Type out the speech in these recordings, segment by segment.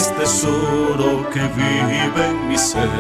es tesoro que vive en mi ser.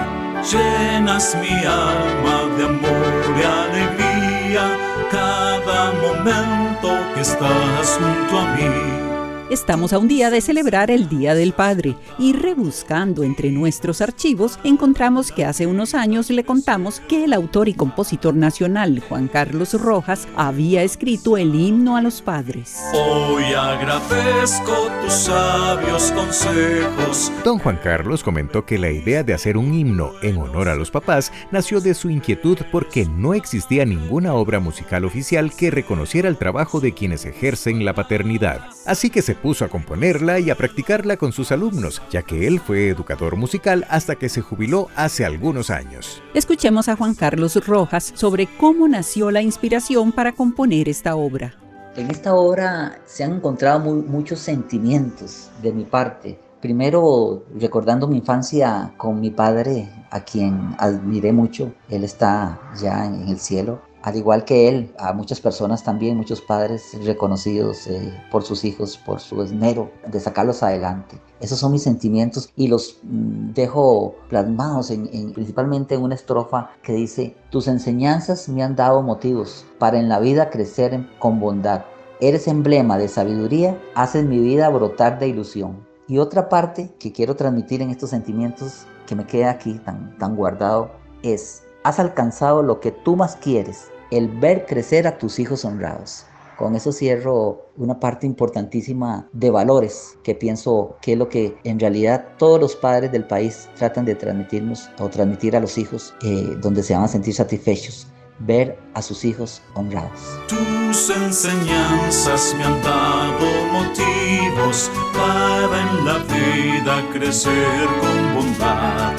Llenas mi alma de amor y alegría cada momento que estás junto a mí. Estamos a un día de celebrar el Día del Padre y rebuscando entre nuestros archivos encontramos que hace unos años le contamos que el autor y compositor nacional Juan Carlos Rojas había escrito el himno a los padres. Hoy agradezco tus sabios consejos. Don Juan Carlos comentó que la idea de hacer un himno en honor a los papás nació de su inquietud porque no existía ninguna obra musical oficial que reconociera el trabajo de quienes ejercen la paternidad. Así que se puso a componerla y a practicarla con sus alumnos, ya que él fue educador musical hasta que se jubiló hace algunos años. Escuchemos a Juan Carlos Rojas sobre cómo nació la inspiración para componer esta obra. En esta obra se han encontrado muchos sentimientos de mi parte. Primero, recordando mi infancia con mi padre, a quien admiré mucho. Él está ya en el cielo. Al igual que él, a muchas personas también, muchos padres reconocidos por sus hijos, por su esmero de sacarlos adelante. Esos son mis sentimientos y los dejo plasmados principalmente en una estrofa que dice: tus enseñanzas me han dado motivos para en la vida crecer con bondad. Eres emblema de sabiduría, haces mi vida brotar de ilusión. Y otra parte que quiero transmitir en estos sentimientos que me queda aquí tan guardado es: has alcanzado lo que tú más quieres, el ver crecer a tus hijos honrados. Con eso cierro una parte importantísima de valores que pienso que es lo que en realidad todos los padres del país tratan de transmitirnos o transmitir a los hijos, donde se van a sentir satisfechos, ver a sus hijos honrados. Tus enseñanzas me han dado motivos para en la vida crecer con bondad.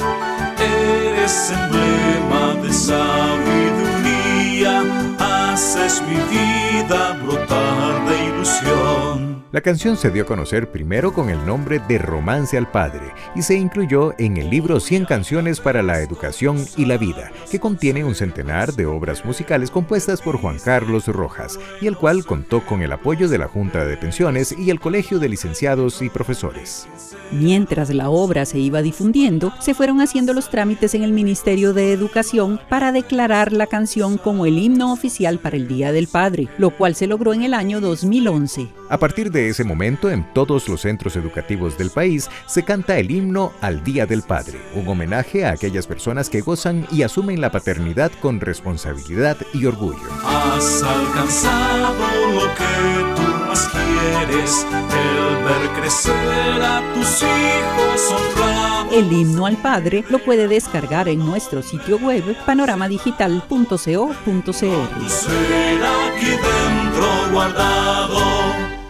Eres emblema de sabiduría, haces mi vida brotar de ilusión. La canción se dio a conocer primero con el nombre de Romance al Padre y se incluyó en el libro 100 canciones para la educación y la vida, que contiene un centenar de obras musicales compuestas por Juan Carlos Rojas, y el cual contó con el apoyo de la Junta de Pensiones y el Colegio de Licenciados y Profesores. Mientras la obra se iba difundiendo, se fueron haciendo los trámites en el Ministerio de Educación para declarar la canción como el himno oficial para el Día del Padre, lo cual se logró en el año 2011. A partir de ese momento, en todos los centros educativos del país se canta el himno al Día del Padre, un homenaje a aquellas personas que gozan y asumen la paternidad con responsabilidad y orgullo. Has alcanzado lo que tú más quieres, el ver crecer a tus hijos honrados. El himno al Padre lo puede descargar en nuestro sitio web panoramadigital.co.cr. Tu ser aquí dentro guardado.